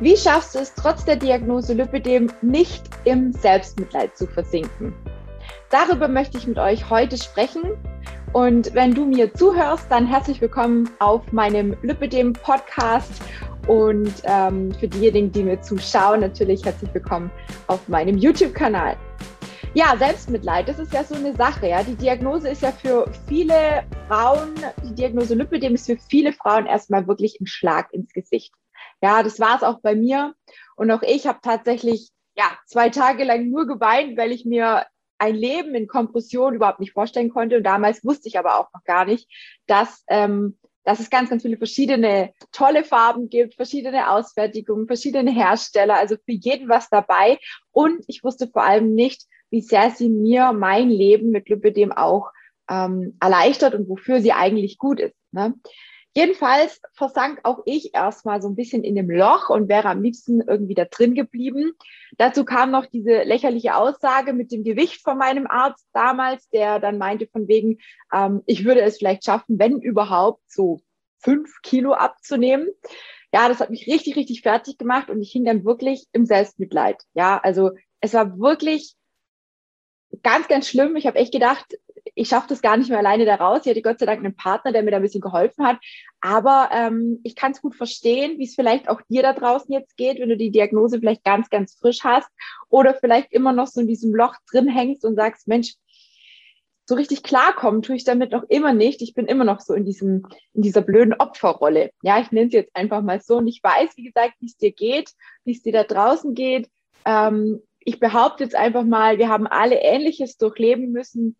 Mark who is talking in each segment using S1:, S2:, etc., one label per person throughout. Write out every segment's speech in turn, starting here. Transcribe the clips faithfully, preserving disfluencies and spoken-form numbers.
S1: Wie schaffst du es, trotz der Diagnose Lipödem nicht im Selbstmitleid zu versinken? Darüber möchte ich mit euch heute sprechen. Und wenn du mir zuhörst, dann herzlich willkommen auf meinem Lipödem-Podcast. Und ähm, für diejenigen, die mir zuschauen, natürlich herzlich willkommen auf meinem YouTube-Kanal. Ja, Selbstmitleid, das ist ja so eine Sache. Ja, die Diagnose ist ja für viele Frauen, die Diagnose Lipödem ist für viele Frauen erstmal wirklich ein Schlag ins Gesicht. Ja, das war es auch bei mir. Und auch ich habe tatsächlich ja zwei Tage lang nur geweint, weil ich mir ein Leben in Kompression überhaupt nicht vorstellen konnte. Und damals wusste ich aber auch noch gar nicht, dass, ähm, dass es ganz, ganz viele verschiedene tolle Farben gibt, verschiedene Ausfertigungen, verschiedene Hersteller, also für jeden was dabei. Und ich wusste vor allem nicht, wie sehr sie mir mein Leben mit Lipödem auch ähm, erleichtert und wofür sie eigentlich gut ist. Ne? Jedenfalls versank auch ich erstmal so ein bisschen in dem Loch und wäre am liebsten irgendwie da drin geblieben. Dazu kam noch diese lächerliche Aussage mit dem Gewicht von meinem Arzt damals, der dann meinte von wegen, ähm, ich würde es vielleicht schaffen, wenn überhaupt, so fünf Kilo abzunehmen. Ja, das hat mich richtig, richtig fertig gemacht und ich hing dann wirklich im Selbstmitleid. Ja, also es war wirklich ganz, ganz schlimm. Ich habe echt gedacht, ich schaffe das gar nicht mehr alleine da raus. Ich hatte Gott sei Dank einen Partner, der mir da ein bisschen geholfen hat. Aber ähm, ich kann es gut verstehen, wie es vielleicht auch dir da draußen jetzt geht, wenn du die Diagnose vielleicht ganz, ganz frisch hast oder vielleicht immer noch so in diesem Loch drin hängst und sagst, Mensch, so richtig klarkommen tue ich damit noch immer nicht. Ich bin immer noch so in diesem, in dieser blöden Opferrolle. Ja, ich nenne es jetzt einfach mal so. Und ich weiß, wie gesagt, wie es dir geht, wie es dir da draußen geht. Ähm, ich behaupte jetzt einfach mal, wir haben alle Ähnliches durchleben müssen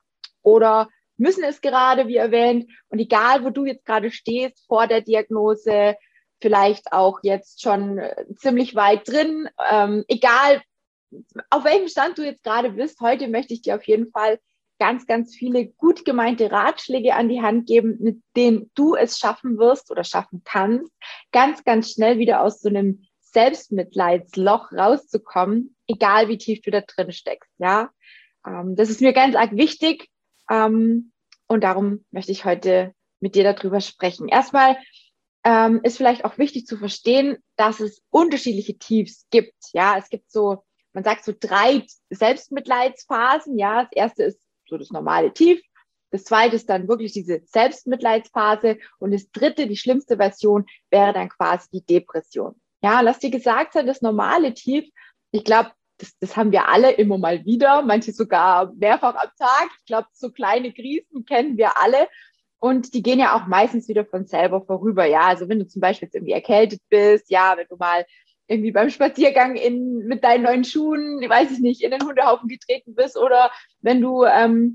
S1: oder müssen es gerade, wie erwähnt. Und egal, wo du jetzt gerade stehst vor der Diagnose, vielleicht auch jetzt schon ziemlich weit drin, ähm, egal, auf welchem Stand du jetzt gerade bist, heute möchte ich dir auf jeden Fall ganz, ganz viele gut gemeinte Ratschläge an die Hand geben, mit denen du es schaffen wirst oder schaffen kannst, ganz, ganz schnell wieder aus so einem Selbstmitleidsloch rauszukommen, egal wie tief du da drin steckst. Ja, ähm, das ist mir ganz arg wichtig. Ähm, und darum möchte ich heute mit dir darüber sprechen. Erstmal ähm, ist vielleicht auch wichtig zu verstehen, dass es unterschiedliche Tiefs gibt. Ja, es gibt so, man sagt so drei Selbstmitleidsphasen. Ja, das erste ist so das normale Tief. Das zweite ist dann wirklich diese Selbstmitleidsphase. Und das dritte, die schlimmste Version, wäre dann quasi die Depression. Ja, lass dir gesagt sein, das normale Tief, ich glaube, Das, das haben wir alle immer mal wieder, manche sogar mehrfach am Tag. Ich glaube, so kleine Krisen kennen wir alle und die gehen ja auch meistens wieder von selber vorüber. Ja, also wenn du zum Beispiel jetzt irgendwie erkältet bist, ja, wenn du mal irgendwie beim Spaziergang in, mit deinen neuen Schuhen, weiß ich nicht, in den Hundehaufen getreten bist oder wenn du ähm,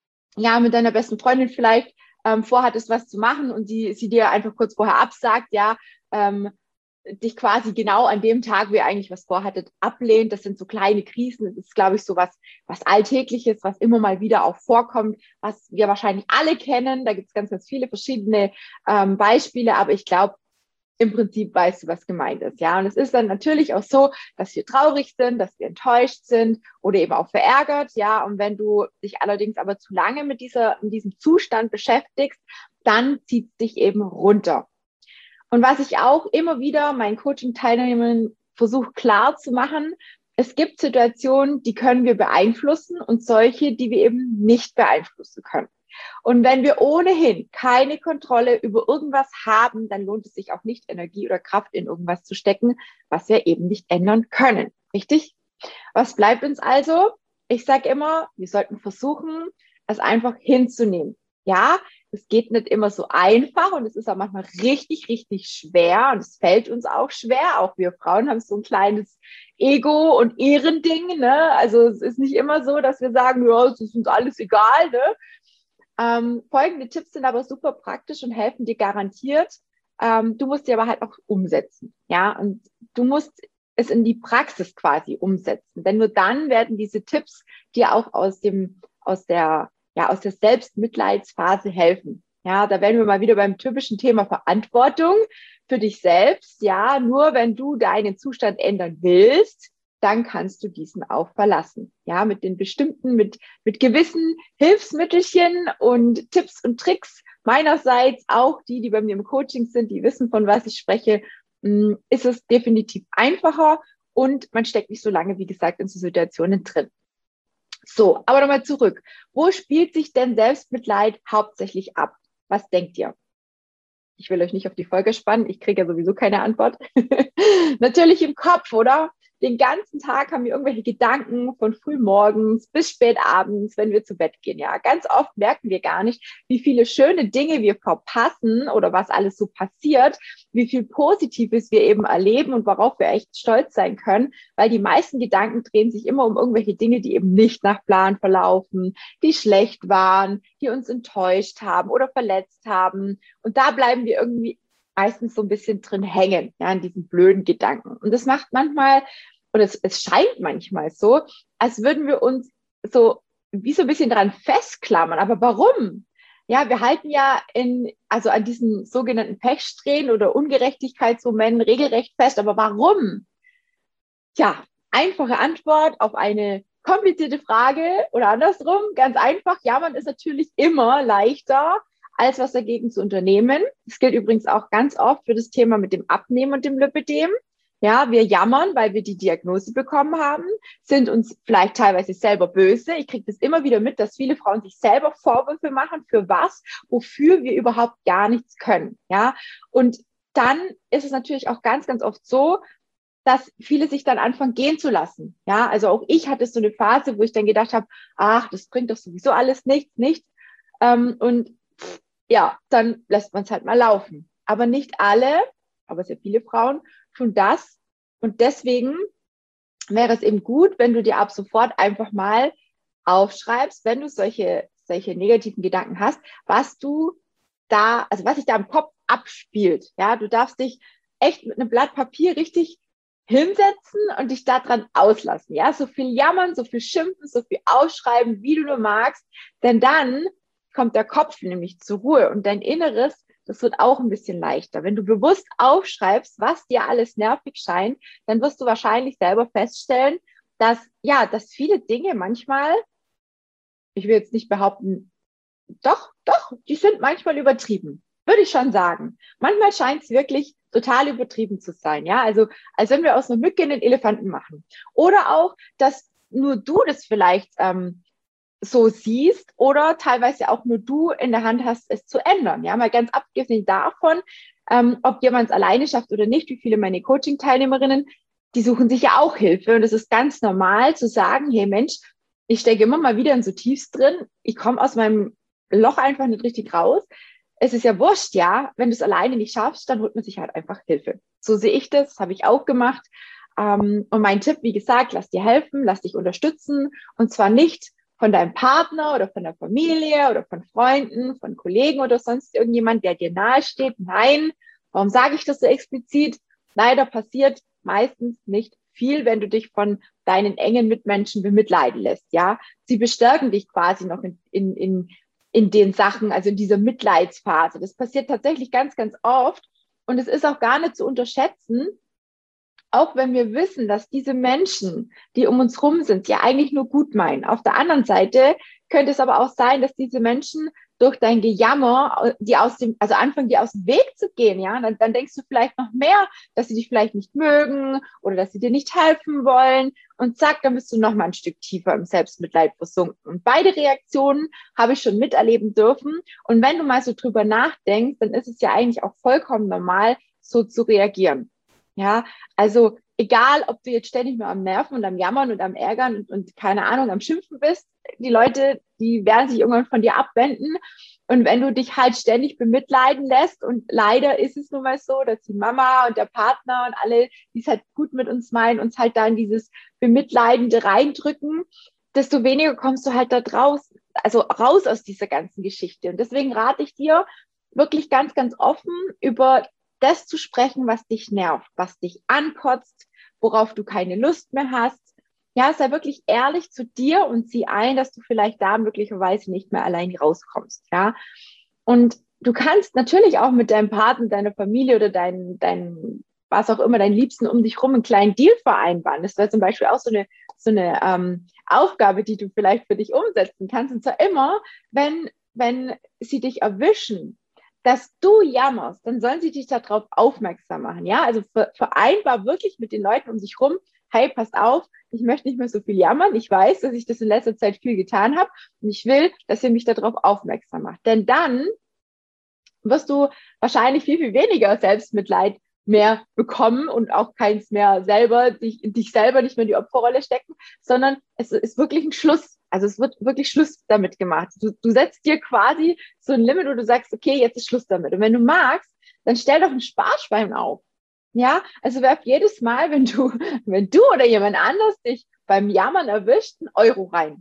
S1: ja mit deiner besten Freundin vielleicht ähm, vorhattest, was zu machen und die, sie dir einfach kurz vorher absagt, ja, ähm, dich quasi genau an dem Tag, wo ihr eigentlich was vorhattet, ablehnt. Das sind so kleine Krisen. Das ist, glaube ich, so was, was Alltägliches, was immer mal wieder auch vorkommt, was wir wahrscheinlich alle kennen. Da gibt es ganz, ganz viele verschiedene ähm, Beispiele, aber ich glaube, im Prinzip weißt du, was gemeint ist. Ja, und es ist dann natürlich auch so, dass wir traurig sind, dass wir enttäuscht sind oder eben auch verärgert. Ja, und wenn du dich allerdings aber zu lange mit dieser, in diesem Zustand beschäftigst, dann zieht es dich eben runter. Und was ich auch immer wieder meinen Coaching-Teilnehmern versuche klar zu machen, es gibt Situationen, die können wir beeinflussen und solche, die wir eben nicht beeinflussen können. Und wenn wir ohnehin keine Kontrolle über irgendwas haben, dann lohnt es sich auch nicht, Energie oder Kraft in irgendwas zu stecken, was wir eben nicht ändern können. Richtig? Was bleibt uns also? Ich sage immer, wir sollten versuchen, es einfach hinzunehmen. Ja, es geht nicht immer so einfach und es ist auch manchmal richtig, richtig schwer und es fällt uns auch schwer. Auch wir Frauen haben so ein kleines Ego- und Ehrending, ne? Also es ist nicht immer so, dass wir sagen, ja, es ist uns alles egal, ne? Ähm, folgende Tipps sind aber super praktisch und helfen dir garantiert. Ähm, du musst die aber halt auch umsetzen, ja? Und du musst es in die Praxis quasi umsetzen, denn nur dann werden diese Tipps dir auch aus dem, aus der ja, aus der Selbstmitleidsphase helfen. Ja, da werden wir mal wieder beim typischen Thema Verantwortung für dich selbst. Ja, nur wenn du deinen Zustand ändern willst, dann kannst du diesen auch verlassen. Ja, mit den bestimmten, mit, mit gewissen Hilfsmittelchen und Tipps und Tricks meinerseits, auch die, die bei mir im Coaching sind, die wissen, von was ich spreche. mh, ist es definitiv einfacher und man steckt nicht so lange, wie gesagt, in so Situationen drin. So, aber nochmal zurück. Wo spielt sich denn Selbstmitleid hauptsächlich ab? Was denkt ihr? Ich will euch nicht auf die Folge spannen, ich kriege ja sowieso keine Antwort. Natürlich im Kopf, oder? Den ganzen Tag haben wir irgendwelche Gedanken von frühmorgens bis spät abends, wenn wir zu Bett gehen. Ja, ganz oft merken wir gar nicht, wie viele schöne Dinge wir verpassen oder was alles so passiert, wie viel Positives wir eben erleben und worauf wir echt stolz sein können, weil die meisten Gedanken drehen sich immer um irgendwelche Dinge, die eben nicht nach Plan verlaufen, die schlecht waren, die uns enttäuscht haben oder verletzt haben. Und da bleiben wir irgendwie meistens so ein bisschen drin hängen, ja, in diesen blöden Gedanken. Und das macht manchmal, oder es, es scheint manchmal so, als würden wir uns so wie so ein bisschen dran festklammern. Aber warum? Ja, wir halten ja in, also an diesen sogenannten Pechsträhnen oder Ungerechtigkeitsmomenten regelrecht fest. Aber warum? Tja, einfache Antwort auf eine komplizierte Frage oder andersrum, ganz einfach. Jammern ist natürlich immer leichter, als was dagegen zu unternehmen. Das gilt übrigens auch ganz oft für das Thema mit dem Abnehmen und dem Lipödem. Ja, wir jammern, weil wir die Diagnose bekommen haben, sind uns vielleicht teilweise selber böse. Ich kriege das immer wieder mit, dass viele Frauen sich selber Vorwürfe machen für was, wofür wir überhaupt gar nichts können. Ja, und dann ist es natürlich auch ganz, ganz oft so, dass viele sich dann anfangen gehen zu lassen. Ja, also auch ich hatte so eine Phase, wo ich dann gedacht habe, ach, das bringt doch sowieso alles nichts, nichts. Ähm, und ja, dann lässt man es halt mal laufen. Aber nicht alle, aber sehr viele Frauen tun das. Und deswegen wäre es eben gut, wenn du dir ab sofort einfach mal aufschreibst, wenn du solche, solche negativen Gedanken hast, was du da, also was sich da im Kopf abspielt. Ja, du darfst dich echt mit einem Blatt Papier richtig hinsetzen und dich daran auslassen. Ja, so viel jammern, so viel schimpfen, so viel ausschreiben, wie du nur magst. Denn dann kommt der Kopf nämlich zur Ruhe und dein Inneres, das wird auch ein bisschen leichter. Wenn du bewusst aufschreibst, was dir alles nervig scheint, dann wirst du wahrscheinlich selber feststellen, dass, ja, dass viele Dinge manchmal, ich will jetzt nicht behaupten, doch, doch, die sind manchmal übertrieben, würde ich schon sagen. Manchmal scheint es wirklich total übertrieben zu sein, ja, also als wenn wir aus einer Mücke einen Elefanten machen. Oder auch, dass nur du das vielleicht ähm, so siehst oder teilweise auch nur du in der Hand hast, es zu ändern. Ja, mal ganz abgesehen davon, ähm, ob jemand es alleine schafft oder nicht, wie viele meine Coaching-Teilnehmerinnen, die suchen sich ja auch Hilfe. Und es ist ganz normal zu sagen, hey Mensch, ich stecke immer mal wieder in so Tiefs drin, ich komme aus meinem Loch einfach nicht richtig raus. Es ist ja wurscht, ja, wenn du es alleine nicht schaffst, dann holt man sich halt einfach Hilfe. So sehe ich das, habe ich auch gemacht. Ähm, und mein Tipp, wie gesagt, lass dir helfen, lass dich unterstützen und zwar nicht von deinem Partner oder von der Familie oder von Freunden, von Kollegen oder sonst irgendjemand, der dir nahe steht. Nein, warum sage ich das so explizit? Leider passiert meistens nicht viel, wenn du dich von deinen engen Mitmenschen bemitleiden lässt. Ja, sie bestärken dich quasi noch in, in, in, in den Sachen, also in dieser Mitleidsphase. Das passiert tatsächlich ganz, ganz oft und es ist auch gar nicht zu unterschätzen, auch wenn wir wissen, dass diese Menschen, die um uns rum sind, ja eigentlich nur gut meinen. Auf der anderen Seite könnte es aber auch sein, dass diese Menschen durch dein Gejammer, die aus dem, also anfangen, dir aus dem Weg zu gehen, ja, dann, dann denkst du vielleicht noch mehr, dass sie dich vielleicht nicht mögen oder dass sie dir nicht helfen wollen und zack, dann bist du noch mal ein Stück tiefer im Selbstmitleid versunken. Und beide Reaktionen habe ich schon miterleben dürfen. Und wenn du mal so drüber nachdenkst, dann ist es ja eigentlich auch vollkommen normal, so zu reagieren. Ja, also egal, ob du jetzt ständig nur am Nerven und am Jammern und am Ärgern und, und keine Ahnung, am Schimpfen bist, die Leute, die werden sich irgendwann von dir abwenden. Und wenn du dich halt ständig bemitleiden lässt und leider ist es nun mal so, dass die Mama und der Partner und alle, die es halt gut mit uns meinen, uns halt da in dieses Bemitleidende reindrücken, desto weniger kommst du halt da draus, also raus aus dieser ganzen Geschichte. Und deswegen rate ich dir wirklich ganz, ganz offen über das zu sprechen, was dich nervt, was dich ankotzt, worauf du keine Lust mehr hast. Ja, sei wirklich ehrlich zu dir und sieh ein, dass du vielleicht da möglicherweise nicht mehr allein rauskommst. Ja, und du kannst natürlich auch mit deinem Partner, deiner Familie oder deinen, deinen, was auch immer, deinen Liebsten um dich rum einen kleinen Deal vereinbaren. Das wäre zum Beispiel auch so eine, so eine ähm, Aufgabe, die du vielleicht für dich umsetzen kannst. Und zwar immer, wenn, wenn sie dich erwischen, dass du jammerst, dann sollen sie dich darauf aufmerksam machen. Ja, also ver vereinbar wirklich mit den Leuten um sich rum, hey, passt auf, ich möchte nicht mehr so viel jammern. Ich weiß, dass ich das in letzter Zeit viel getan habe und ich will, dass ihr mich darauf aufmerksam macht. Denn dann wirst du wahrscheinlich viel, viel weniger Selbstmitleid mehr bekommen und auch keins mehr selber, dich, dich selber nicht mehr in die Opferrolle stecken, sondern es ist wirklich ein Schluss. Also es wird wirklich Schluss damit gemacht. Du, du setzt dir quasi so ein Limit, wo du sagst, okay, jetzt ist Schluss damit. Und wenn du magst, dann stell doch ein Sparschwein auf. Ja, also werf jedes Mal, wenn du, wenn du oder jemand anders dich beim Jammern erwischt, einen Euro rein.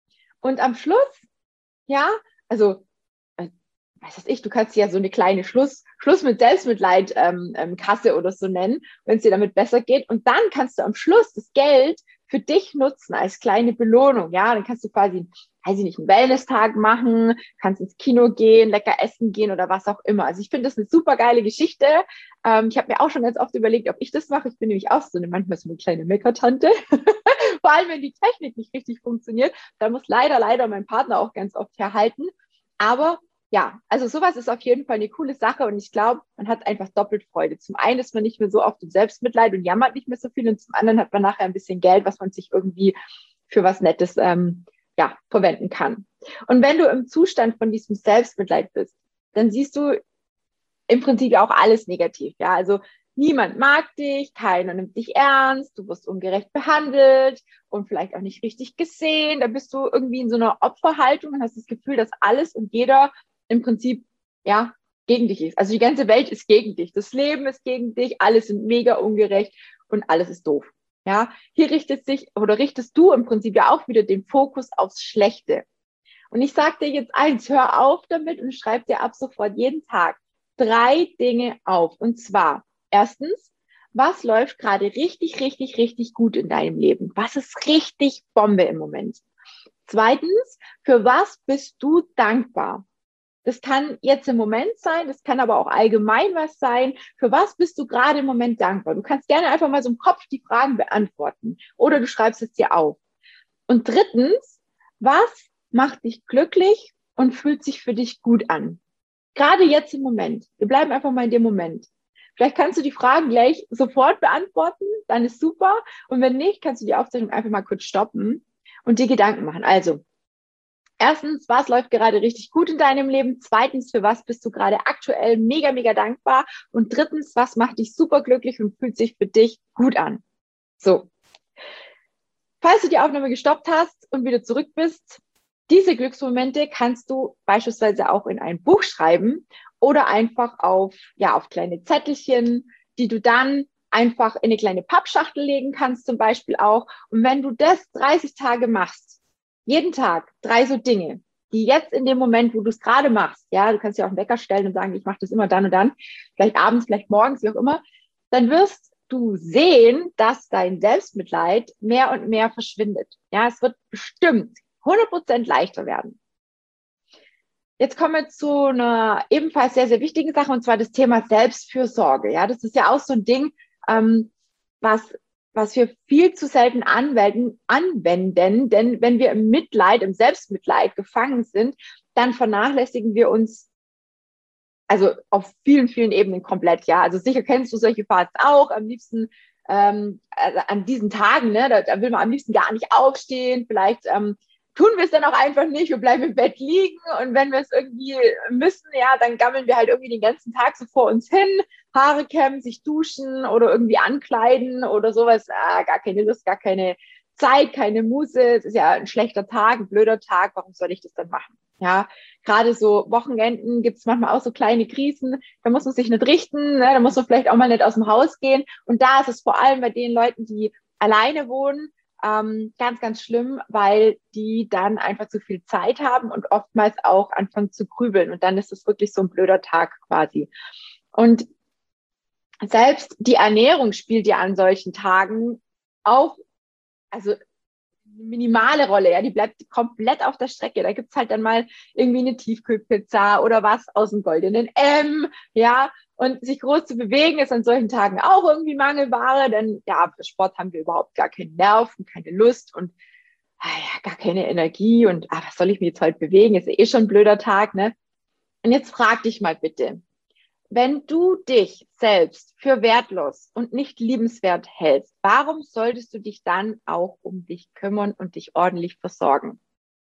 S1: Und am Schluss, ja, also was weiß ich, du kannst ja so eine kleine Schluss, Schluss mit Selbstmitleid ähm, ähm, Kasse oder so nennen, wenn es dir damit besser geht. Und dann kannst du am Schluss das Geld für dich nutzen als kleine Belohnung. Ja, dann kannst du quasi, weiß ich nicht, einen Wellness-Tag machen, kannst ins Kino gehen, lecker essen gehen oder was auch immer. Also ich finde das eine super geile Geschichte. Ähm, ich habe mir auch schon ganz oft überlegt, ob ich das mache. Ich bin nämlich auch so eine, manchmal so eine kleine Meckertante. Vor allem, wenn die Technik nicht richtig funktioniert. Da muss leider, leider mein Partner auch ganz oft herhalten. Aber ja, also sowas ist auf jeden Fall eine coole Sache und ich glaube, man hat einfach doppelt Freude. Zum einen ist man nicht mehr so oft im Selbstmitleid und jammert nicht mehr so viel und zum anderen hat man nachher ein bisschen Geld, was man sich irgendwie für was Nettes ähm, ja, verwenden kann. Und wenn du im Zustand von diesem Selbstmitleid bist, dann siehst du im Prinzip ja auch alles negativ. Ja, also niemand mag dich, keiner nimmt dich ernst, du wirst ungerecht behandelt und vielleicht auch nicht richtig gesehen. Da bist du irgendwie in so einer Opferhaltung und hast das Gefühl, dass alles und jeder im Prinzip, ja, gegen dich ist. Also die ganze Welt ist gegen dich. Das Leben ist gegen dich. Alles sind mega ungerecht und alles ist doof. Ja, hier richtet sich oder richtest du im Prinzip ja auch wieder den Fokus aufs Schlechte. Und ich sag dir jetzt eins, hör auf damit und schreib dir ab sofort jeden Tag drei Dinge auf. Und zwar, erstens, was läuft gerade richtig, richtig, richtig gut in deinem Leben? Was ist richtig Bombe im Moment? Zweitens, für was bist du dankbar? Das kann jetzt im Moment sein, das kann aber auch allgemein was sein. Für was bist du gerade im Moment dankbar? Du kannst gerne einfach mal so im Kopf die Fragen beantworten oder du schreibst es dir auf. Und drittens, was macht dich glücklich und fühlt sich für dich gut an? Gerade jetzt im Moment. Wir bleiben einfach mal in dem Moment. Vielleicht kannst du die Fragen gleich sofort beantworten, dann ist super. Und wenn nicht, kannst du die Aufzeichnung einfach mal kurz stoppen und dir Gedanken machen. Also, erstens, was läuft gerade richtig gut in deinem Leben? Zweitens, für was bist du gerade aktuell mega, mega dankbar? Und drittens, was macht dich super glücklich und fühlt sich für dich gut an? So. Falls du die Aufnahme gestoppt hast und wieder zurück bist, diese Glücksmomente kannst du beispielsweise auch in ein Buch schreiben oder einfach auf, ja, auf kleine Zettelchen, die du dann einfach in eine kleine Pappschachtel legen kannst zum Beispiel auch. Und wenn du das dreißig Tage machst, jeden Tag drei so Dinge, die jetzt in dem Moment, wo du es gerade machst, ja, du kannst dir auch einen Wecker stellen und sagen, ich mache das immer dann und dann, vielleicht abends, vielleicht morgens, wie auch immer, dann wirst du sehen, dass dein Selbstmitleid mehr und mehr verschwindet. Ja, es wird bestimmt hundert Prozent leichter werden. Jetzt kommen wir zu einer ebenfalls sehr, sehr wichtigen Sache, und zwar das Thema Selbstfürsorge. Ja, das ist ja auch so ein Ding, ähm, was, was wir viel zu selten anwenden, anwenden, denn wenn wir im Mitleid, im Selbstmitleid gefangen sind, dann vernachlässigen wir uns also auf vielen, vielen Ebenen komplett, ja. Also sicher kennst du solche Phasen auch, am liebsten ähm, also an diesen Tagen, ne, da, da will man am liebsten gar nicht aufstehen, vielleicht ähm, tun wir es dann auch einfach nicht, wir bleiben im Bett liegen und wenn wir es irgendwie müssen, ja, dann gammeln wir halt irgendwie den ganzen Tag so vor uns hin, Haare kämmen, sich duschen oder irgendwie ankleiden oder sowas, ah, gar keine Lust, gar keine Zeit, keine Muße, es ist ja ein schlechter Tag, ein blöder Tag, warum soll ich das dann machen? Ja, gerade so Wochenenden gibt es manchmal auch so kleine Krisen, da muss man sich nicht richten, ne? Da muss man vielleicht auch mal nicht aus dem Haus gehen und da ist es vor allem bei den Leuten, die alleine wohnen, ähm, ganz, ganz schlimm, weil die dann einfach zu viel Zeit haben und oftmals auch anfangen zu grübeln und dann ist es wirklich so ein blöder Tag quasi. Und selbst die Ernährung spielt ja an solchen Tagen auch, also minimale Rolle, ja, die bleibt komplett auf der Strecke. Da gibt's halt dann mal irgendwie eine Tiefkühlpizza oder was aus dem goldenen M, ja, und sich groß zu bewegen ist an solchen Tagen auch irgendwie Mangelware, denn ja, für Sport haben wir überhaupt gar keinen Nerv und keine Lust und ah ja, gar keine Energie und ah, was soll ich mir jetzt heute bewegen? Ist ja eh schon ein blöder Tag, ne? Und jetzt frag dich mal bitte, wenn du dich selbst für wertlos und nicht liebenswert hältst, warum solltest du dich dann auch um dich kümmern und dich ordentlich versorgen?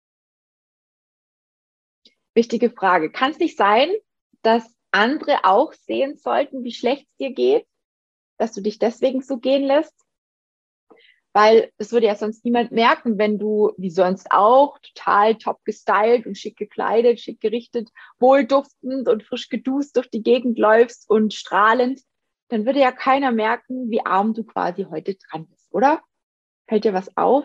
S1: Wichtige Frage. Kann es nicht sein, dass andere auch sehen sollten, wie schlecht es dir geht, dass du dich deswegen so gehen lässt? Weil es würde ja sonst niemand merken, wenn du, wie sonst auch, total top gestylt und schick gekleidet, schick gerichtet, wohlduftend und frisch geduscht durch die Gegend läufst und strahlend. Dann würde ja keiner merken, wie arm du quasi heute dran bist, oder? Fällt dir was auf?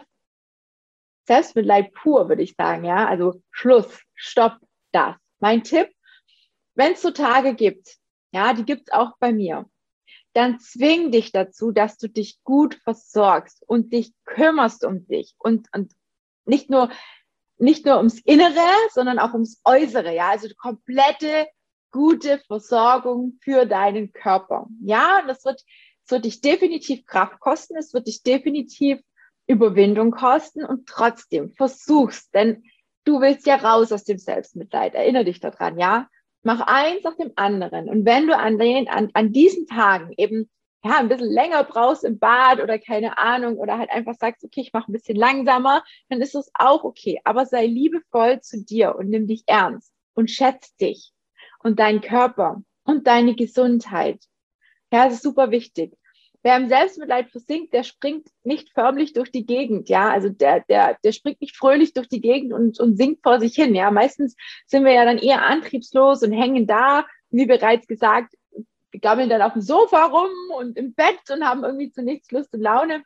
S1: Selbstmitleid pur, würde ich sagen, ja. Also Schluss, Stopp, das. Mein Tipp, wenn es so Tage gibt, ja, die gibt es auch bei mir, dann zwing dich dazu, dass du dich gut versorgst und dich kümmerst um dich und, und nicht nur, nicht nur ums Innere, sondern auch ums Äußere, ja, also die komplette gute Versorgung für deinen Körper. Ja, und das wird, das wird dich definitiv Kraft kosten, es wird dich definitiv Überwindung kosten und trotzdem versuch's, denn du willst ja raus aus dem Selbstmitleid. Erinnere dich daran, ja? Mach eins nach dem anderen. Und wenn du an, den, an, an diesen Tagen eben ja, ein bisschen länger brauchst im Bad oder keine Ahnung oder halt einfach sagst, okay, ich mache ein bisschen langsamer, dann ist das auch okay. Aber sei liebevoll zu dir und nimm dich ernst und schätz dich und deinen Körper und deine Gesundheit. Ja, das ist super wichtig. Wer im Selbstmitleid versinkt, der springt nicht förmlich durch die Gegend, ja, also der, der, der springt nicht fröhlich durch die Gegend und, und singt vor sich hin, ja. Meistens sind wir ja dann eher antriebslos und hängen da, wie bereits gesagt, wir gammeln dann auf dem Sofa rum und im Bett und haben irgendwie zu nichts Lust und Laune.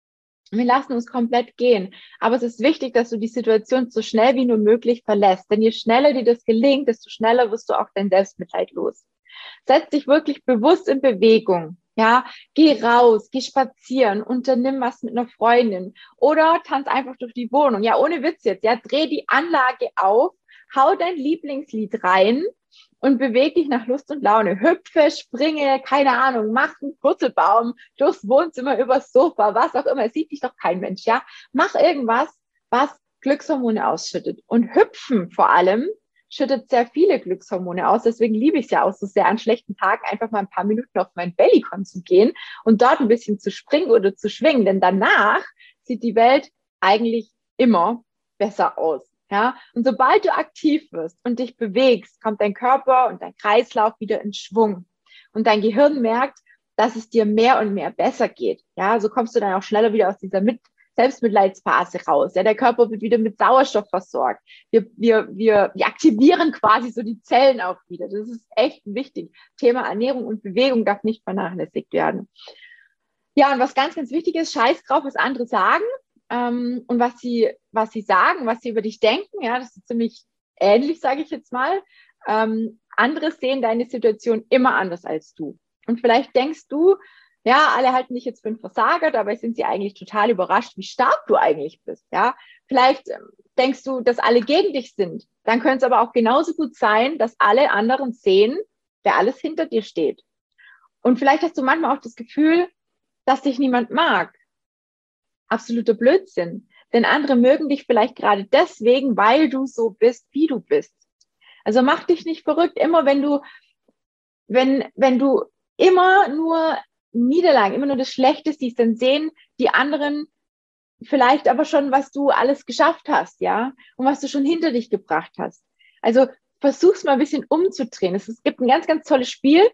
S1: Wir lassen uns komplett gehen. Aber es ist wichtig, dass du die Situation so schnell wie nur möglich verlässt. Denn je schneller dir das gelingt, desto schneller wirst du auch dein Selbstmitleid los. Setz dich wirklich bewusst in Bewegung. Ja, geh raus, geh spazieren, unternimm was mit einer Freundin oder tanz einfach durch die Wohnung. Ja, ohne Witz jetzt. Ja, dreh die Anlage auf, hau dein Lieblingslied rein und beweg dich nach Lust und Laune. Hüpfe, springe, keine Ahnung, mach einen Purzelbaum durchs Wohnzimmer, übers Sofa, was auch immer. Es sieht dich doch kein Mensch, ja. Mach irgendwas, was Glückshormone ausschüttet. Und hüpfen vor allem schüttet sehr viele Glückshormone aus. Deswegen liebe ich es ja auch so sehr, an schlechten Tagen einfach mal ein paar Minuten auf mein Bellycon zu gehen und dort ein bisschen zu springen oder zu schwingen. Denn danach sieht die Welt eigentlich immer besser aus. Ja, und sobald du aktiv wirst und dich bewegst, kommt dein Körper und dein Kreislauf wieder in Schwung. Und dein Gehirn merkt, dass es dir mehr und mehr besser geht. Ja, so kommst du dann auch schneller wieder aus dieser Mit Selbstmitleidsphase raus. Ja, der Körper wird wieder mit Sauerstoff versorgt. Wir, wir, wir, wir aktivieren quasi so die Zellen auch wieder. Das ist echt wichtig. Thema Ernährung und Bewegung darf nicht vernachlässigt werden. Ja, und was ganz, ganz wichtig ist, scheiß drauf, was andere sagen. Ähm, und was sie, was sie sagen, was sie über dich denken, ja, das ist ziemlich ähnlich, sage ich jetzt mal. Ähm, andere sehen deine Situation immer anders als du. Und vielleicht denkst du, ja, alle halten dich jetzt für einen Versager, dabei sind sie eigentlich total überrascht, wie stark du eigentlich bist, ja. Vielleicht ähm, denkst du, dass alle gegen dich sind. Dann könnte es aber auch genauso gut sein, dass alle anderen sehen, wer alles hinter dir steht. Und vielleicht hast du manchmal auch das Gefühl, dass dich niemand mag. Absoluter Blödsinn. Denn andere mögen dich vielleicht gerade deswegen, weil du so bist, wie du bist. Also mach dich nicht verrückt. Immer wenn du, wenn, wenn du immer nur Niederlagen, immer nur das Schlechte siehst, dann sehen die anderen vielleicht aber schon, was du alles geschafft hast, ja, und was du schon hinter dich gebracht hast. Also versuch's mal ein bisschen umzudrehen. Es, es gibt ein ganz, ganz tolles Spiel.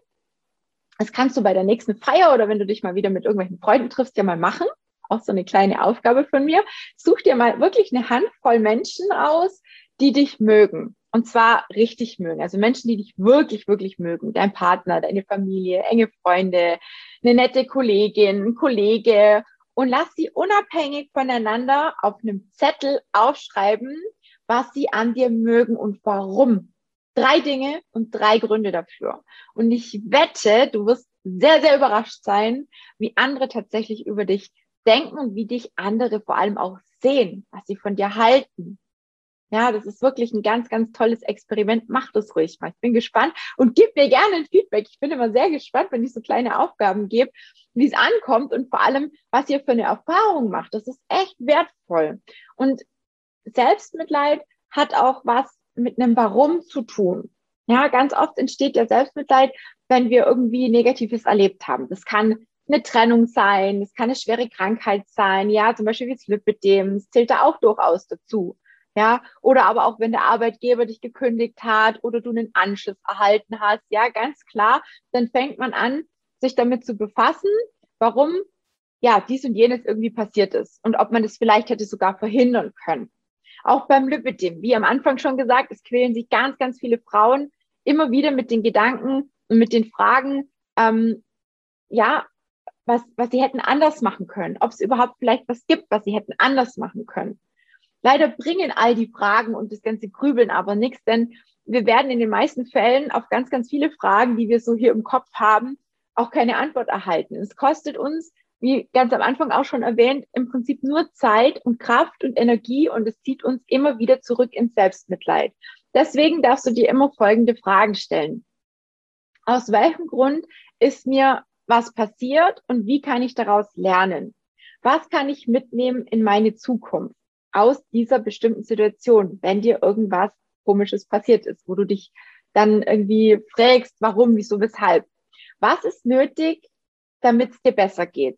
S1: Das kannst du bei der nächsten Feier oder wenn du dich mal wieder mit irgendwelchen Freunden triffst, ja mal machen. Auch so eine kleine Aufgabe von mir. Such dir mal wirklich eine Handvoll Menschen aus, die dich mögen. Und zwar richtig mögen. Also Menschen, die dich wirklich, wirklich mögen. Dein Partner, deine Familie, enge Freunde, eine nette Kollegin, ein Kollege. Und lass sie unabhängig voneinander auf einem Zettel aufschreiben, was sie an dir mögen und warum. Drei Dinge und drei Gründe dafür. Und ich wette, du wirst sehr, sehr überrascht sein, wie andere tatsächlich über dich denken und wie dich andere vor allem auch sehen, was sie von dir halten. Ja, das ist wirklich ein ganz, ganz tolles Experiment. Mach das ruhig mal. Ich bin gespannt und gib mir gerne ein Feedback. Ich bin immer sehr gespannt, wenn ich so kleine Aufgaben gebe, wie es ankommt und vor allem, was ihr für eine Erfahrung macht. Das ist echt wertvoll. Und Selbstmitleid hat auch was mit einem Warum zu tun. Ja, ganz oft entsteht ja Selbstmitleid, wenn wir irgendwie Negatives erlebt haben. Das kann eine Trennung sein, das kann eine schwere Krankheit sein, ja, zum Beispiel wie das Lipödem, das zählt da auch durchaus dazu. Ja, oder aber auch wenn der Arbeitgeber dich gekündigt hat oder du einen Anschiss erhalten hast, ja, ganz klar, dann fängt man an, sich damit zu befassen, warum ja dies und jenes irgendwie passiert ist und ob man das vielleicht hätte sogar verhindern können. Auch beim Lipödem, wie am Anfang schon gesagt, es quälen sich ganz, ganz viele Frauen immer wieder mit den Gedanken und mit den Fragen, ähm, ja, was, was sie hätten anders machen können, ob es überhaupt vielleicht was gibt, was sie hätten anders machen können. Leider bringen all die Fragen und das ganze Grübeln aber nichts, denn wir werden in den meisten Fällen auf ganz, ganz viele Fragen, die wir so hier im Kopf haben, auch keine Antwort erhalten. Es kostet uns, wie ganz am Anfang auch schon erwähnt, im Prinzip nur Zeit und Kraft und Energie und es zieht uns immer wieder zurück ins Selbstmitleid. Deswegen darfst du dir immer folgende Fragen stellen. Aus welchem Grund ist mir was passiert und wie kann ich daraus lernen? Was kann ich mitnehmen in meine Zukunft aus dieser bestimmten Situation, wenn dir irgendwas Komisches passiert ist, wo du dich dann irgendwie fragst, warum, wieso, weshalb? Was ist nötig, damit es dir besser geht?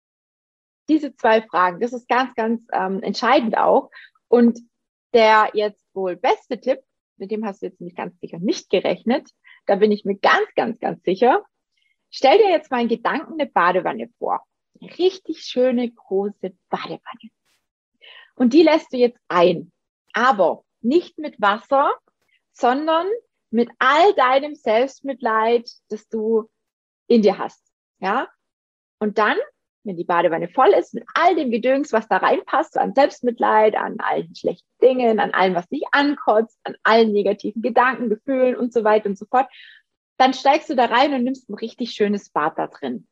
S1: Diese zwei Fragen, das ist ganz, ganz ähm, entscheidend auch. Und der jetzt wohl beste Tipp, mit dem hast du jetzt nicht ganz sicher nicht gerechnet, da bin ich mir ganz, ganz, ganz sicher. Stell dir jetzt mal in Gedanken eine Badewanne vor. Eine richtig schöne, große Badewanne. Und die lässt du jetzt ein. Aber nicht mit Wasser, sondern mit all deinem Selbstmitleid, das du in dir hast. Ja? Und dann, wenn die Badewanne voll ist, mit all dem Gedöns, was da reinpasst, an Selbstmitleid, an allen schlechten Dingen, an allem, was dich ankotzt, an allen negativen Gedanken, Gefühlen und so weiter und so fort, dann steigst du da rein und nimmst ein richtig schönes Bad da drin.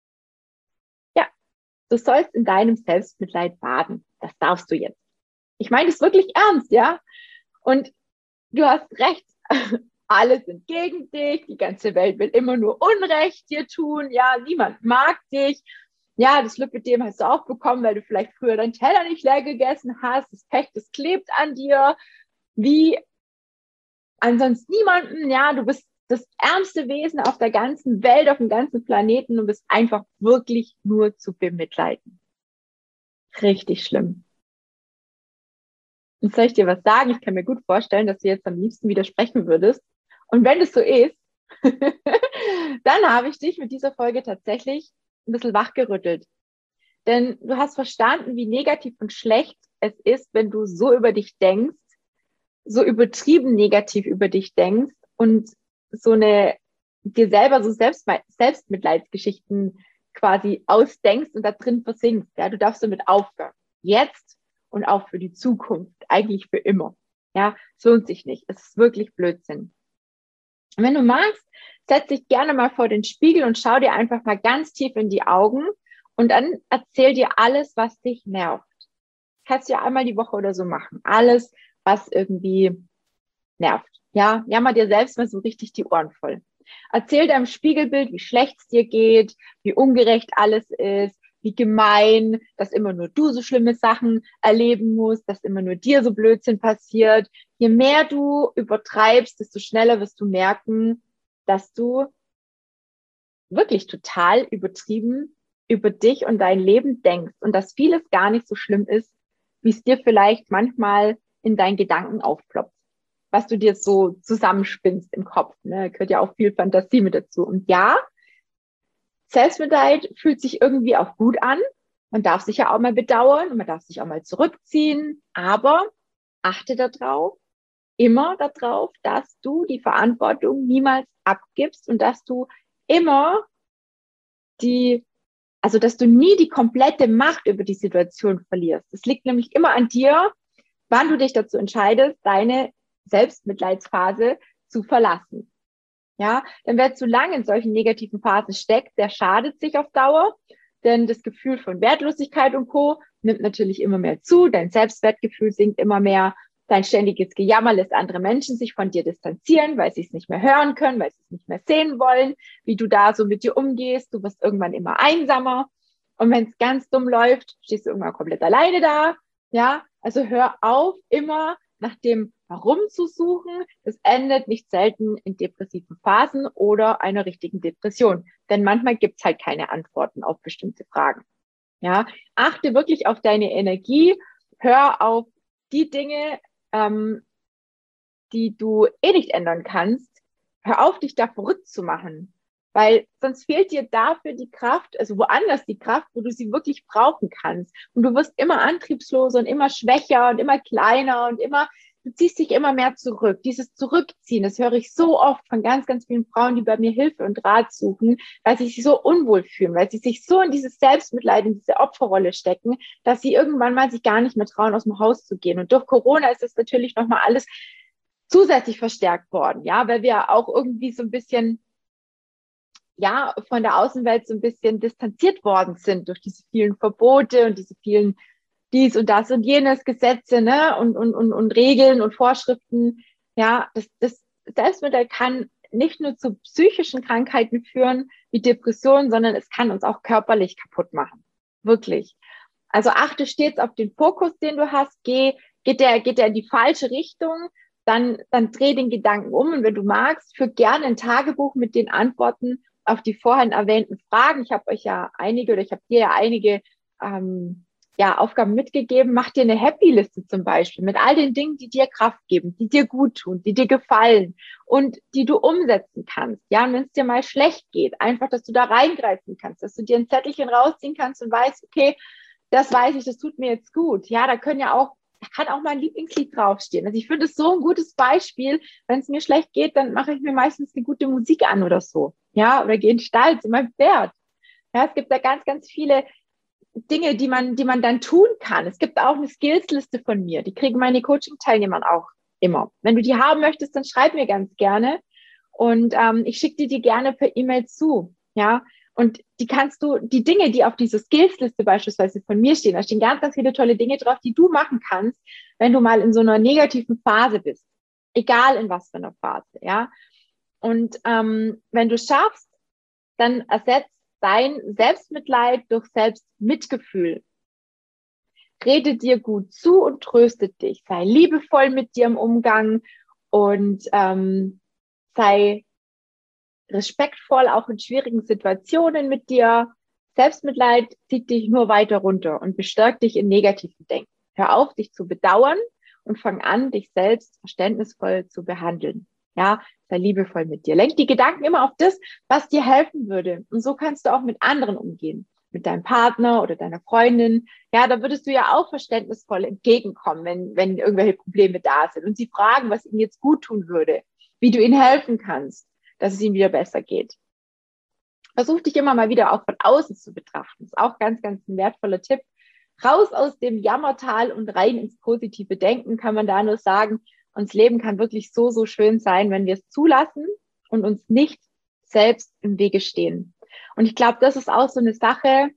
S1: Ja, du sollst in deinem Selbstmitleid baden. Das darfst du jetzt. Ich meine das wirklich ernst, ja? Und du hast recht. Alle sind gegen dich. Die ganze Welt will immer nur Unrecht dir tun. Ja, niemand mag dich. Ja, das Lipödem hast du auch bekommen, weil du vielleicht früher deinen Teller nicht leer gegessen hast. Das Pech, das klebt an dir. Wie ansonsten niemanden. Ja, du bist das ärmste Wesen auf der ganzen Welt, auf dem ganzen Planeten und bist einfach wirklich nur zu bemitleiden. Richtig schlimm. Und soll ich dir was sagen? Ich kann mir gut vorstellen, dass du jetzt am liebsten widersprechen würdest. Und wenn es so ist, dann habe ich dich mit dieser Folge tatsächlich ein bisschen wachgerüttelt. Denn du hast verstanden, wie negativ und schlecht es ist, wenn du so über dich denkst, so übertrieben negativ über dich denkst und so eine dir selber so Selbst Selbstmitleidsgeschichten quasi ausdenkst und da drin versinkst. Ja, du darfst damit aufhören. Jetzt und auch für die Zukunft, eigentlich für immer. Ja, es lohnt sich nicht. Es ist wirklich Blödsinn. Und wenn du magst, setz dich gerne mal vor den Spiegel und schau dir einfach mal ganz tief in die Augen und dann erzähl dir alles, was dich nervt. Das kannst du ja einmal die Woche oder so machen. Alles, was irgendwie nervt. Ja, jammer dir selbst mal so richtig die Ohren voll. Erzähl deinem Spiegelbild, wie schlecht es dir geht, wie ungerecht alles ist, wie gemein, dass immer nur du so schlimme Sachen erleben musst, dass immer nur dir so Blödsinn passiert. Je mehr du übertreibst, desto schneller wirst du merken, dass du wirklich total übertrieben über dich und dein Leben denkst und dass vieles gar nicht so schlimm ist, wie es dir vielleicht manchmal in deinen Gedanken aufploppt, was du dir so zusammenspinnst im Kopf. Ne? Gehört ja auch viel Fantasie mit dazu. Und ja, Selbstmitleid fühlt sich irgendwie auch gut an. Man darf sich ja auch mal bedauern und man darf sich auch mal zurückziehen. Aber achte darauf, immer darauf, dass du die Verantwortung niemals abgibst und dass du immer die, also dass du nie die komplette Macht über die Situation verlierst. Es liegt nämlich immer an dir, wann du dich dazu entscheidest, deine Selbstmitleidsphase zu verlassen. Ja, denn wer zu lange in solchen negativen Phasen steckt, der schadet sich auf Dauer, denn das Gefühl von Wertlosigkeit und Co. nimmt natürlich immer mehr zu, dein Selbstwertgefühl sinkt immer mehr, dein ständiges Gejammer lässt andere Menschen sich von dir distanzieren, weil sie es nicht mehr hören können, weil sie es nicht mehr sehen wollen, wie du da so mit dir umgehst, du wirst irgendwann immer einsamer und wenn es ganz dumm läuft, stehst du irgendwann komplett alleine da, ja, also hör auf, immer nach dem Warum zu suchen, das endet nicht selten in depressiven Phasen oder einer richtigen Depression. Denn manchmal gibt es halt keine Antworten auf bestimmte Fragen. Ja, achte wirklich auf deine Energie, hör auf die Dinge, ähm, die du eh nicht ändern kannst, hör auf, dich da verrückt zu machen. Weil sonst fehlt dir dafür die Kraft, also woanders die Kraft, wo du sie wirklich brauchen kannst. Und du wirst immer antriebsloser und immer schwächer und immer kleiner und immer, du ziehst dich immer mehr zurück. Dieses Zurückziehen, das höre ich so oft von ganz, ganz vielen Frauen, die bei mir Hilfe und Rat suchen, weil sie sich so unwohl fühlen, weil sie sich so in dieses Selbstmitleid, in diese Opferrolle stecken, dass sie irgendwann mal sich gar nicht mehr trauen, aus dem Haus zu gehen. Und durch Corona ist das natürlich nochmal alles zusätzlich verstärkt worden, ja, weil wir auch irgendwie so ein bisschen, ja, von der Außenwelt so ein bisschen distanziert worden sind durch diese vielen Verbote und diese vielen dies und das und jenes Gesetze, ne, und, und, und, und Regeln und Vorschriften. Ja, das, das Selbstmitleid kann nicht nur zu psychischen Krankheiten führen, wie Depressionen, sondern es kann uns auch körperlich kaputt machen. Wirklich. Also achte stets auf den Fokus, den du hast. Geh, geht der, geht der in die falsche Richtung, dann, dann dreh den Gedanken um. Und wenn du magst, führ gerne ein Tagebuch mit den Antworten auf die vorhin erwähnten Fragen. Ich habe euch ja einige oder ich habe dir ja einige ähm, ja, Aufgaben mitgegeben. Mach dir eine Happy-Liste zum Beispiel mit all den Dingen, die dir Kraft geben, die dir gut tun, die dir gefallen und die du umsetzen kannst. Ja, und wenn es dir mal schlecht geht, einfach, dass du da reingreifen kannst, dass du dir ein Zettelchen rausziehen kannst und weißt, okay, das weiß ich, das tut mir jetzt gut. Ja, da können ja auch, da kann auch mein Lieblingslied draufstehen. Also ich finde es so ein gutes Beispiel. Wenn es mir schlecht geht, dann mache ich mir meistens eine gute Musik an oder so. Ja, oder gehe in den Stall zu meinem Pferd. Ja, es gibt da ganz, ganz viele Dinge, die man, die man dann tun kann. Es gibt auch eine Skillsliste von mir. Die kriegen meine Coaching-Teilnehmer auch immer. Wenn du die haben möchtest, dann schreib mir ganz gerne. Und ähm, ich schicke dir die gerne per E-Mail zu. Ja, und die kannst du, die Dinge, die auf dieser Skillsliste beispielsweise von mir stehen, da stehen ganz, ganz viele tolle Dinge drauf, die du machen kannst, wenn du mal in so einer negativen Phase bist. Egal in was für einer Phase, ja. Und ähm, wenn du schaffst, dann ersetzt dein Selbstmitleid durch Selbstmitgefühl. Rede dir gut zu und tröste dich. Sei liebevoll mit dir im Umgang und ähm, sei respektvoll auch in schwierigen Situationen mit dir. Selbstmitleid zieht dich nur weiter runter und bestärkt dich in negativen Denken. Hör auf, dich zu bedauern und fang an, dich selbst verständnisvoll zu behandeln. Ja, sei liebevoll mit dir. Lenk die Gedanken immer auf das, was dir helfen würde. Und so kannst du auch mit anderen umgehen. Mit deinem Partner oder deiner Freundin. Ja, da würdest du ja auch verständnisvoll entgegenkommen, wenn, wenn irgendwelche Probleme da sind. Und sie fragen, was ihnen jetzt gut tun würde, wie du ihnen helfen kannst, dass es ihnen wieder besser geht. Versuch dich immer mal wieder auch von außen zu betrachten. Das ist auch ganz, ganz ein wertvoller Tipp. Raus aus dem Jammertal und rein ins positive Denken, kann man da nur sagen. Und das Leben kann wirklich so, so schön sein, wenn wir es zulassen und uns nicht selbst im Wege stehen. Und ich glaube, das ist auch so eine Sache,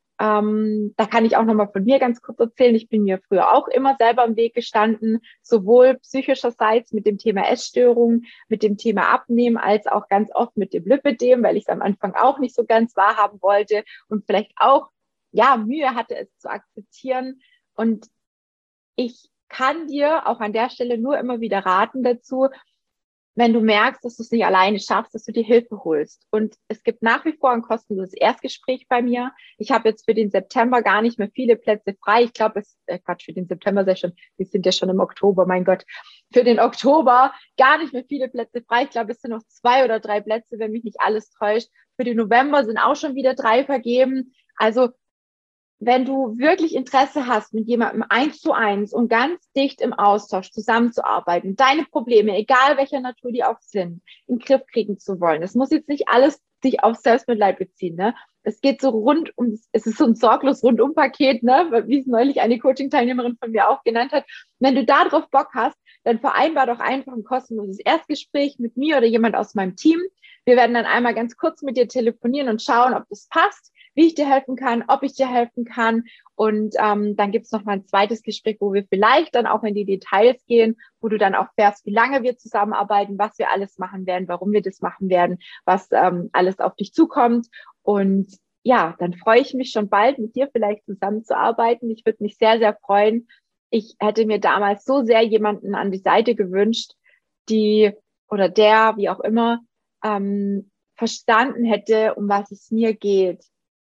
S1: ähm, da kann ich auch nochmal von mir ganz kurz erzählen. Ich bin mir früher auch immer selber im Weg gestanden, sowohl psychischerseits mit dem Thema Essstörung, mit dem Thema Abnehmen, als auch ganz oft mit dem Lipödem, weil ich es am Anfang auch nicht so ganz wahrhaben wollte und vielleicht auch, ja, Mühe hatte, es zu akzeptieren. Und ich kann dir auch an der Stelle nur immer wieder raten dazu, wenn du merkst, dass du es nicht alleine schaffst, dass du dir Hilfe holst. Und es gibt nach wie vor ein kostenloses Erstgespräch bei mir. Ich habe jetzt für den September gar nicht mehr viele Plätze frei. Ich glaube, es, äh Quatsch, für den September sei schon, wir sind ja schon im Oktober, mein Gott. Für den Oktober gar nicht mehr viele Plätze frei. Ich glaube, es sind noch zwei oder drei Plätze, wenn mich nicht alles täuscht. Für den November sind auch schon wieder drei vergeben. Also, wenn du wirklich Interesse hast, mit jemandem eins zu eins und ganz dicht im Austausch zusammenzuarbeiten, deine Probleme, egal welcher Natur die auch sind, in den Griff kriegen zu wollen. Es muss jetzt nicht alles sich auf Selbstmitleid beziehen, ne? Es geht so rund um, es ist so ein sorglos Rundum-Paket, ne? Wie es neulich eine Coaching-Teilnehmerin von mir auch genannt hat. Wenn du da drauf Bock hast, dann vereinbar doch einfach ein kostenloses Erstgespräch mit mir oder jemand aus meinem Team. Wir werden dann einmal ganz kurz mit dir telefonieren und schauen, ob das passt, wie ich dir helfen kann, ob ich dir helfen kann. Und ähm, dann gibt's noch mal ein zweites Gespräch, wo wir vielleicht dann auch in die Details gehen, wo du dann auch fährst, wie lange wir zusammenarbeiten, was wir alles machen werden, warum wir das machen werden, was ähm, alles auf dich zukommt. Und ja, dann freue ich mich schon bald, mit dir vielleicht zusammenzuarbeiten. Ich würde mich sehr, sehr freuen. ich hätte mir damals so sehr jemanden an die Seite gewünscht, die oder der, wie auch immer, ähm, verstanden hätte, um was es mir geht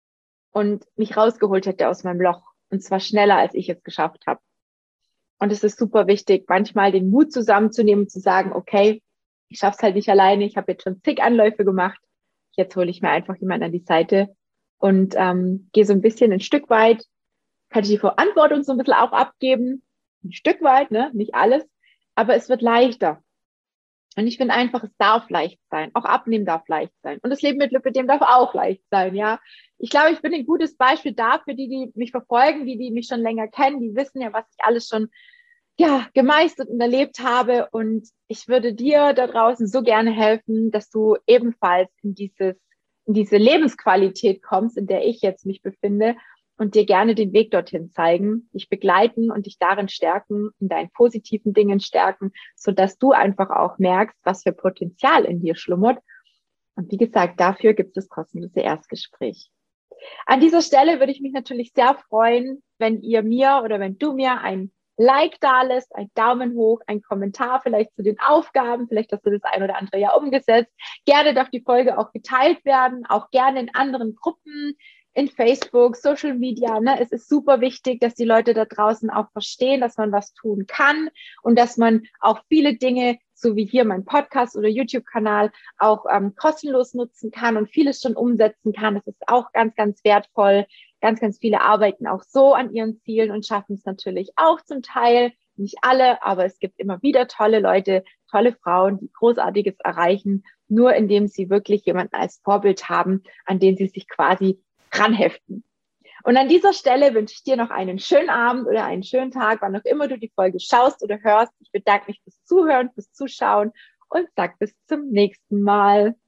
S1: und mich rausgeholt hätte aus meinem Loch. Und zwar schneller, als ich es geschafft habe. Und es ist super wichtig, manchmal den Mut zusammenzunehmen und zu sagen, okay, ich schaff's halt nicht alleine, ich habe jetzt schon zig Anläufe gemacht, jetzt hole ich mir einfach jemanden an die Seite und ähm, gehe so ein bisschen ein Stück weit, kann ich die Verantwortung so ein bisschen auch abgeben, ein Stück weit, ne, nicht alles, aber es wird leichter. Und ich finde einfach, es darf leicht sein. Auch Abnehmen darf leicht sein. Und das Leben mit Lipödem darf auch leicht sein, ja. Ich glaube, ich bin ein gutes Beispiel dafür, die, die mich verfolgen, die, die mich schon länger kennen, die wissen ja, was ich alles schon, ja, gemeistert und erlebt habe. Und ich würde dir da draußen so gerne helfen, dass du ebenfalls in dieses, in diese Lebensqualität kommst, in der ich jetzt mich befinde, und dir gerne den Weg dorthin zeigen, dich begleiten und dich darin stärken, in deinen positiven Dingen stärken, so dass du einfach auch merkst, was für Potenzial in dir schlummert. Und wie gesagt, dafür gibt es das kostenlose Erstgespräch. An dieser Stelle würde ich mich natürlich sehr freuen, wenn ihr mir oder wenn du mir ein Like da lässt, ein Daumen hoch, ein Kommentar vielleicht zu den Aufgaben, vielleicht hast du das ein oder andere ja umgesetzt. Gerne darf die Folge auch geteilt werden, auch gerne in anderen Gruppen, in Facebook, Social Media, ne? Es ist super wichtig, dass die Leute da draußen auch verstehen, dass man was tun kann und dass man auch viele Dinge, so wie hier mein Podcast oder YouTube-Kanal, auch ähm, kostenlos nutzen kann und vieles schon umsetzen kann. Das ist auch ganz, ganz wertvoll. Ganz, ganz viele arbeiten auch so an ihren Zielen und schaffen es natürlich auch zum Teil. Nicht alle, aber es gibt immer wieder tolle Leute, tolle Frauen, die Großartiges erreichen, nur indem sie wirklich jemanden als Vorbild haben, an den sie sich quasi ranheften. Und an dieser Stelle wünsche ich dir noch einen schönen Abend oder einen schönen Tag, wann auch immer du die Folge schaust oder hörst. Ich bedanke mich fürs Zuhören, fürs Zuschauen und sag bis zum nächsten Mal.